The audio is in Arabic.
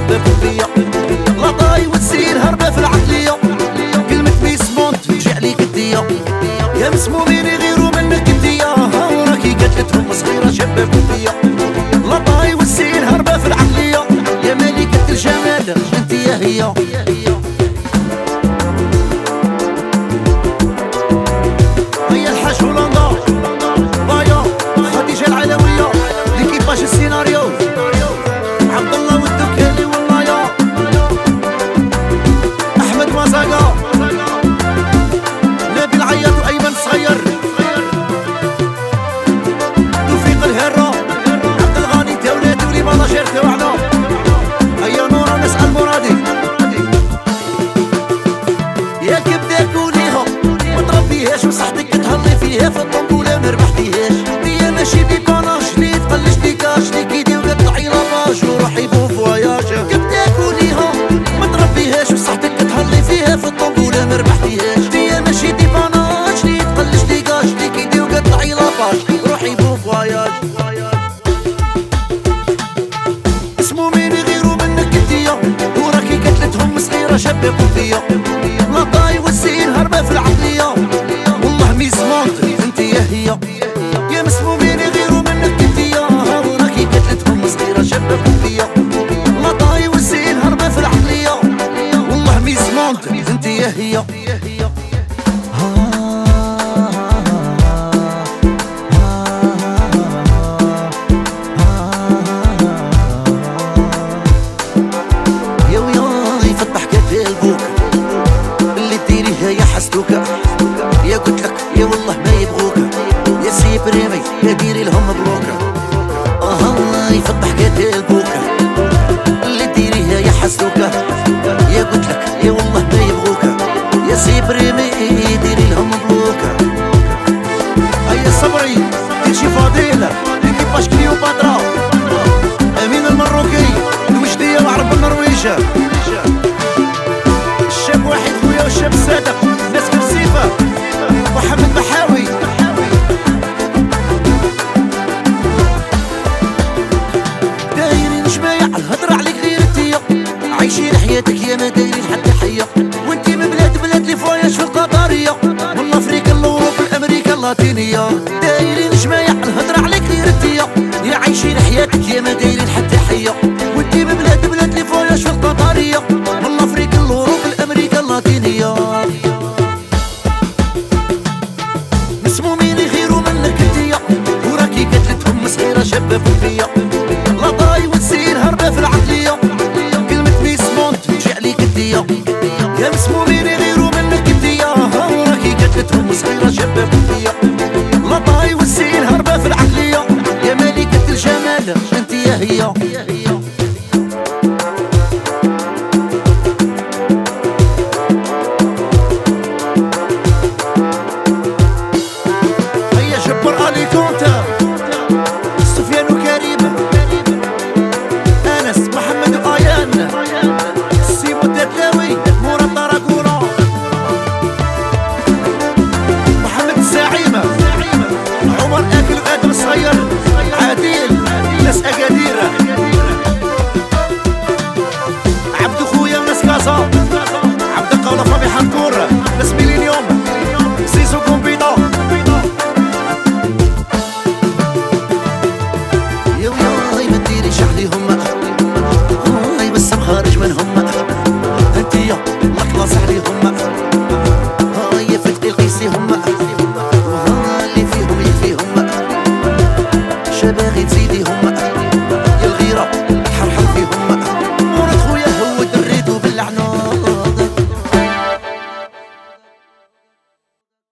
شبابكم فيا لاطاي والسين هربة في العقلية كلمة بيسمونت تجي عليك الدية يا مسمومين يغيروا منك انتيا راكي قتلتهم صغيرة شبابكم فيا لاطاي والسين هربة في العقلية يا ملكة الجمال انتيا هي هيا الحاج هولندا بايا خديجة العلوية ليكيباج السيناريو عبد الله والدكالي والله يا احمد مزاقا نبيل عياط وايمن صغير توفيق الهرة عبد الغني تولاد ولي ماناجير تاوعنا هيا نورا نسأل مرادي يا كبداك وليها ما تربيهاش وصحتك تهلي فيها في الطنبولة ما ربحتيهاش دي ماشي بيباناج لي تقلش لي كاش لي كيدي وقطعي لاباج وروحي بو فواياج كبداك وليها ما تربيهاش وصحتك تهلي فيها في الطنبولة ما ربحتيهاش دي ماشي بيباناج لي تقلش لي كاش لي كيدي وقطعي لاباج روحي بو فواياج مسمومين يغيروا منك انتيا وراكي قتلتهم صغيرة شبابكم فيا لاطاي والسين هربة في العقلية والله ميزمونت انتيا هي يا مسمومين يغيروا منك انتيا وراكي قتلتهم صغيرة شبابكم فيا لاطاي والسين هربة في العقلية والله ميزمونت انتيا هي يا ويا يفتح كتف البوك اللي ديريها يا حسدوكا يا قلتلك يا والله ما يبغوكا يا سي بريمي يا ديري لهم مبروكا الله يفتح كتف البوكا اللي ديريها يا حسدوكا يا قلتلك يا والله ما يبغوكا يا سي بريمي ديري لهم مبروكا هيا صبري تمشي فضيلة ليكيباج كليوباترا امين المروكي الوجدية وعرب النرويجة الشاب واحد خويا والشاب صادق ناس كرسيفة محمد بحاوي دايرين جمايع الهضرة عليك غير انتيا عايشين حياتك يا ما دايرين حتى حية وانتي من بلاد لي فواياج في القطرية من افريقيا لاوروبا لامريكا اللاتينية دايرين جمايع الهضرة عليك غير انتيا يا عايشين حياتك يا ما دايرين حتى حية وانتي من بلاد لي فواياج في القطرية من افريقيا لاوروبا لامريكا اللاتينية مسمومين يغيروا منك انتيا وراكي قتلتهم صغيرة شبابكم فيا لاطاي والسين هربة في العقلية كلمة بيسمونت تجي عليك الدية يا مسمومين يغيروا منك انتيا وراكي قتلتهم صغيرة شبابكم فيا لاطاي والسين هربة في العقلية يا ملكة الجمال انتيا هي عبد القولة فامي حنكور ناس ميلينيوم سيسو كومبيتا يا وياي ما ديريش عليهم هاي بس مخارج منهم انتيا مخلص عليهم هاي فتقي القيسيهم اللي فيهم يكفيهم شباغي تزيديهم